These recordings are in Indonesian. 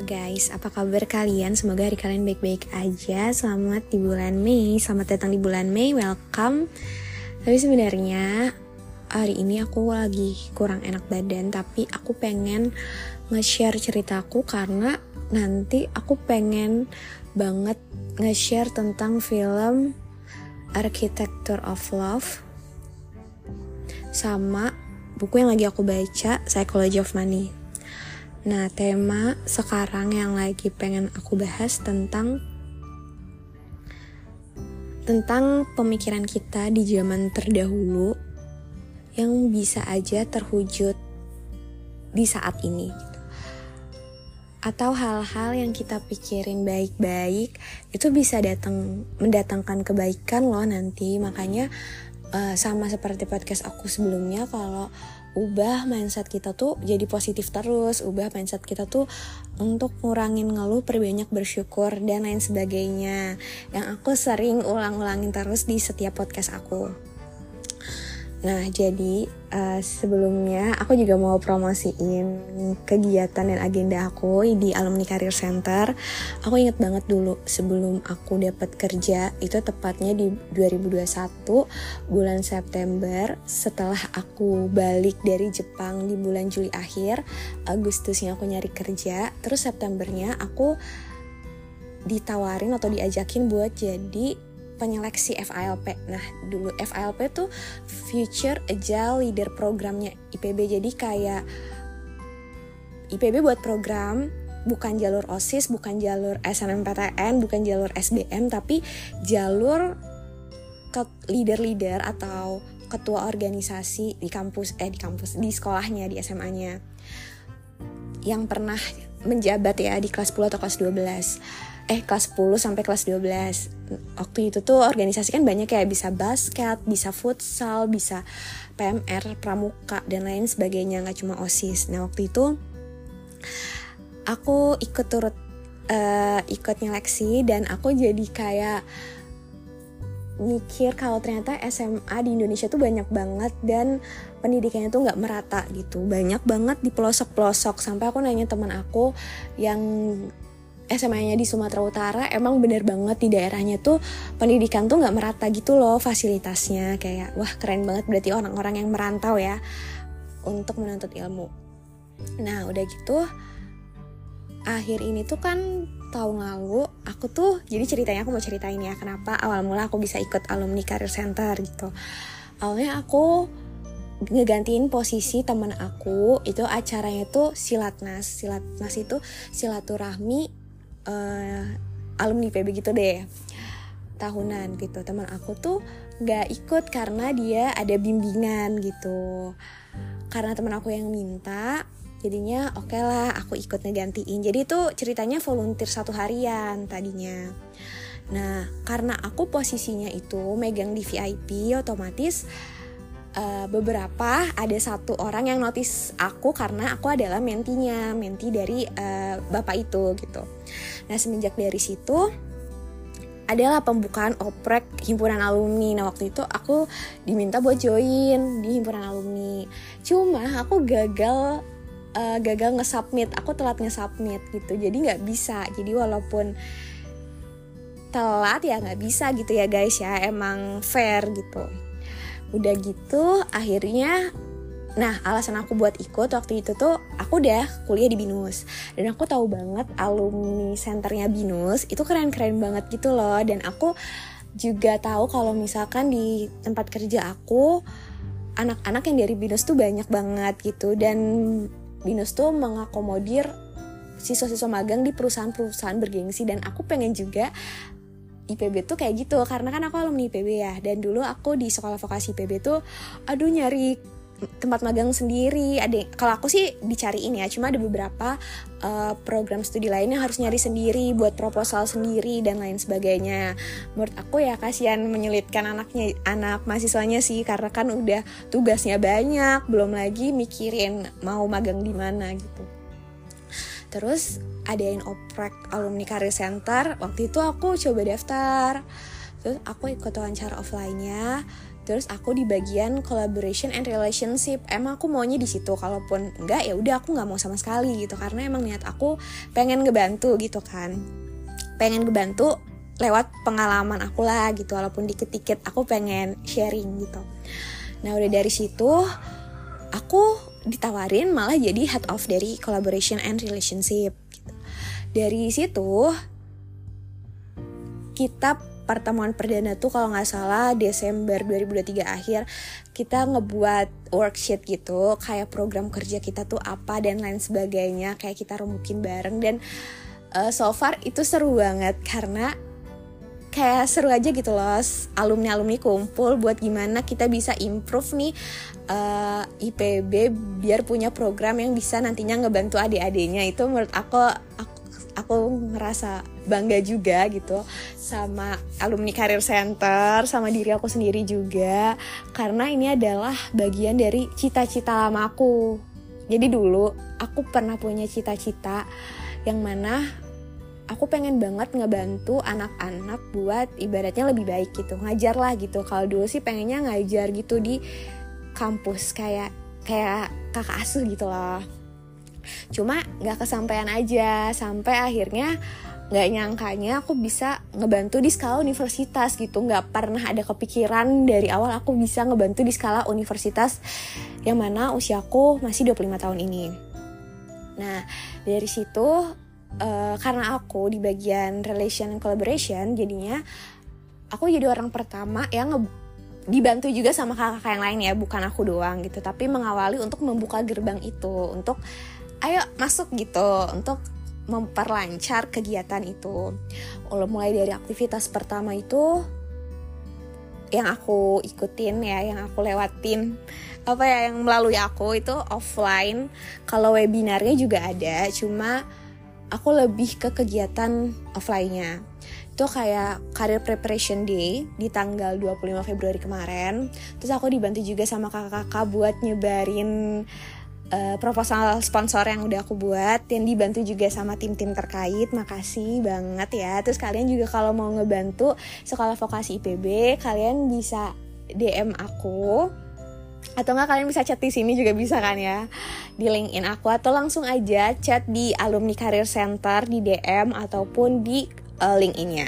guys, apa kabar kalian? Semoga hari kalian baik-baik aja. Selamat di bulan Mei, selamat datang di bulan Mei, welcome. Tapi sebenarnya hari ini aku lagi kurang enak badan, tapi aku pengen nge-share ceritaku karena nanti aku pengen banget nge-share tentang film Architecture of Love sama buku yang lagi aku baca, Psychology of Money. Nah, tema sekarang yang lagi pengen aku bahas tentang pemikiran kita di zaman terdahulu yang bisa aja terwujud di saat ini gitu. Atau hal-hal yang kita pikirin baik-baik itu bisa mendatangkan kebaikan loh nanti. Makanya sama seperti podcast aku sebelumnya, kalau ubah mindset kita tuh jadi positif terus, ubah mindset kita tuh untuk ngurangin ngeluh, perbanyak bersyukur dan lain sebagainya, yang aku sering ulang-ulangin terus di setiap podcast aku. Nah, jadi sebelumnya aku juga mau promosiin kegiatan dan agenda aku di Alumni Career Center. Aku inget banget dulu sebelum aku dapat kerja, itu tepatnya di 2021 bulan September, setelah aku balik dari Jepang di bulan Juli akhir. Agustusnya aku nyari kerja, terus Septembernya aku ditawarin atau diajakin buat jadi penyeleksi FALP. Nah, dulu FALP tuh Future Agile Leader programnya IPB. Jadi kayak IPB buat program, bukan jalur OSIS, bukan jalur SNMPTN, bukan jalur SBM, tapi jalur leader-leader atau ketua organisasi di sekolahnya, di SMA-nya, yang pernah menjabat ya di kelas 10 atau kelas 12. Kelas 10 sampai kelas 12. Waktu itu tuh organisasi kan banyak ya, bisa basket, bisa futsal, bisa PMR, pramuka, dan lain sebagainya, gak cuma OSIS. Nah, waktu itu aku ikut nyeleksi, dan aku jadi kayak mikir kalau ternyata SMA di Indonesia tuh banyak banget dan pendidikannya tuh gak merata gitu. Banyak banget di pelosok-pelosok. Sampai aku nanya teman aku yang SMA-nya di Sumatera Utara, emang bener banget di daerahnya tuh pendidikan tuh gak merata gitu loh fasilitasnya. Kayak wah, keren banget, berarti orang-orang yang merantau ya untuk menuntut ilmu. Nah, udah gitu akhir ini tuh kan tahun lalu aku tuh, jadi ceritanya aku mau ceritain ya kenapa awal mula aku bisa ikut Alumni Career Center gitu. Awalnya aku ngegantiin posisi teman aku, itu acaranya tuh Silatnas itu silaturahmi alumni PB gitu deh, tahunan gitu. Teman aku tuh gak ikut karena dia ada bimbingan gitu. Karena teman aku yang minta, jadinya oke lah aku ikut ngegantiin. Jadi tuh ceritanya volunteer 1 harian tadinya. Nah, karena aku posisinya itu megang di VIP, otomatis beberapa ada 1 orang yang notice aku karena aku adalah menti dari bapak itu gitu. Nah, semenjak dari situ adalah pembukaan oprek himpunan alumni. Nah, waktu itu aku diminta buat join di himpunan alumni. Cuma aku gagal nge-submit, aku telat nge-submit gitu. Jadi nggak bisa. Jadi walaupun telat ya nggak bisa gitu ya guys ya, emang fair gitu. Udah gitu akhirnya, nah alasan aku buat ikut waktu itu tuh aku udah kuliah di BINUS, dan aku tahu banget alumni centernya BINUS itu keren-keren banget gitu loh. Dan aku juga tahu kalau misalkan di tempat kerja aku anak-anak yang dari BINUS tuh banyak banget gitu, dan BINUS tuh mengakomodir siswa-siswa magang di perusahaan-perusahaan bergengsi. Dan aku pengen juga IPB tuh kayak gitu, karena kan aku alumni IPB ya. Dan dulu aku di sekolah vokasi IPB tuh nyari tempat magang sendiri. Kalau aku sih dicariin ya, cuma ada beberapa program studi lain yang harus nyari sendiri, buat proposal sendiri dan lain sebagainya. Menurut aku ya kasihan, menyulitkan anak mahasiswanya sih, karena kan udah tugasnya banyak, belum lagi mikirin mau magang di mana gitu. Terus adain oprek Alumni Career Center, waktu itu aku coba daftar, terus aku ikut wawancara offline-nya. Terus aku di bagian collaboration and relationship. Emang aku maunya di situ. Kalaupun enggak ya udah aku nggak mau sama sekali gitu. Karena emang niat aku pengen ngebantu gitu kan. Pengen ngebantu lewat pengalaman aku lah gitu. Walaupun dikit-dikit aku pengen sharing gitu. Nah udah dari situ aku ditawarin malah jadi head of dari collaboration and relationship gitu. Dari situ kita pertemuan perdana tuh kalau nggak salah Desember 2023 akhir kita ngebuat worksheet gitu kayak program kerja kita tuh apa dan lain sebagainya, kayak kita remukin bareng. Dan so far itu seru banget karena kayak seru aja gitu loh, alumni kumpul buat gimana kita bisa improve nih IPB biar punya program yang bisa nantinya ngebantu adik-adiknya. Itu menurut aku ngerasa bangga juga gitu sama alumni Career Center, sama diri aku sendiri juga, karena ini adalah bagian dari cita-cita lama aku. Jadi dulu aku pernah punya cita-cita yang mana aku pengen banget ngebantu anak-anak buat ibaratnya lebih baik gitu, ngajar lah gitu. Kalau dulu sih pengennya ngajar gitu di kampus kayak kakak asuh gitu loh. Cuma gak kesampaian aja, sampai akhirnya gak nyangkanya aku bisa ngebantu di skala universitas gitu. Gak pernah ada kepikiran dari awal aku bisa ngebantu di skala universitas yang mana usiaku masih 25 tahun ini. Nah dari situ karena aku di bagian relation and collaboration, jadinya aku jadi orang pertama yang dibantu juga sama kakak yang lain ya, bukan aku doang gitu, tapi mengawali untuk membuka gerbang itu, untuk ayo masuk gitu, untuk memperlancar kegiatan itu. Mulai dari aktivitas pertama itu yang aku ikutin ya, yang aku lewatin yang melalui aku itu offline. Kalau webinarnya juga ada, cuma aku lebih ke kegiatan offline-nya. Itu kayak Career Preparation Day di tanggal 25 Februari kemarin. Terus aku dibantu juga sama kakak-kakak buat nyebarin proposal sponsor yang udah aku buat, yang dibantu juga sama tim-tim terkait. Makasih banget ya. Terus kalian juga kalau mau ngebantu Sekolah Vokasi IPB, kalian bisa DM aku. Atau enggak kalian bisa chat di sini juga bisa kan ya, di LinkedIn aku, atau langsung aja chat di Alumni Career Center di DM ataupun di LinkedIn-nya.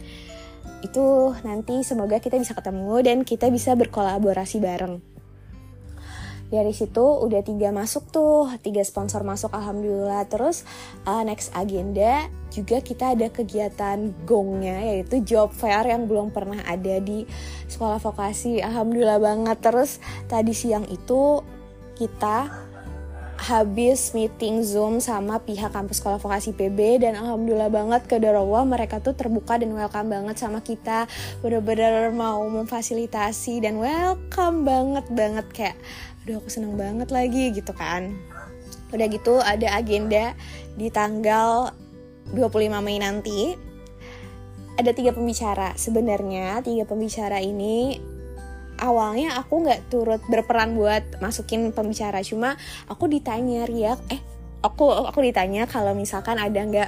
Itu nanti semoga kita bisa ketemu dan kita bisa berkolaborasi bareng. Dari situ udah 3 sponsor masuk alhamdulillah. Terus next agenda juga kita ada kegiatan gongnya, yaitu job fair yang belum pernah ada di Sekolah Vokasi. Alhamdulillah banget. Terus tadi siang itu kita habis meeting Zoom sama pihak kampus Sekolah Vokasi PB, dan alhamdulillah banget qadarullah mereka tuh terbuka dan welcome banget sama kita, bener-bener mau memfasilitasi dan welcome banget kayak aduh aku seneng banget lagi gitu kan. Udah gitu ada agenda di tanggal 25 Mei nanti. Ada 3 pembicara. Sebenarnya 3 pembicara ini awalnya aku gak turut berperan buat masukin pembicara. Cuma aku ditanya aku ditanya kalau misalkan ada gak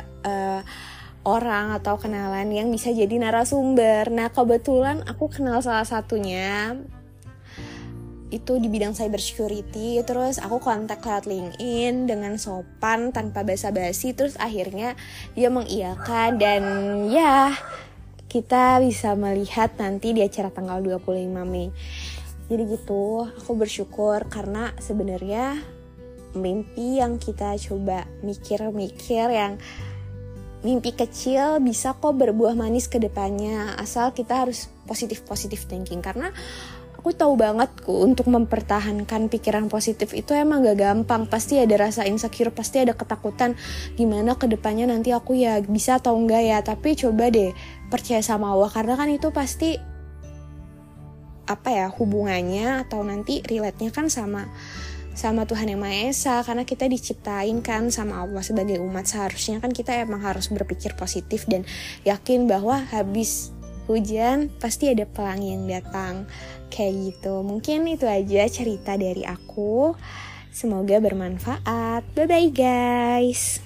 orang atau kenalan yang bisa jadi narasumber. Nah kebetulan aku kenal salah satunya, itu di bidang cyber security. Terus aku kontak lewat LinkedIn dengan sopan tanpa basa-basi. Terus akhirnya dia mengiyakan, dan ya kita bisa melihat nanti di acara tanggal 25 Mei. Jadi gitu, aku bersyukur karena sebenarnya mimpi yang kita coba mikir-mikir, yang mimpi kecil bisa kok berbuah manis ke depannya, asal kita harus positif thinking. Karena aku tahu banget untuk mempertahankan pikiran positif itu emang gak gampang. Pasti ada rasa insecure, pasti ada ketakutan gimana ke depannya nanti aku ya bisa atau enggak ya. Tapi coba deh percaya sama Allah, karena kan itu pasti hubungannya atau nanti relate-nya kan sama Tuhan Yang Maha Esa, karena kita diciptain kan sama Allah sebagai umat. Seharusnya kan kita emang harus berpikir positif dan yakin bahwa habis hujan pasti ada pelangi yang datang. Kayak gitu. Mungkin itu aja cerita dari aku. Semoga bermanfaat. Bye bye guys.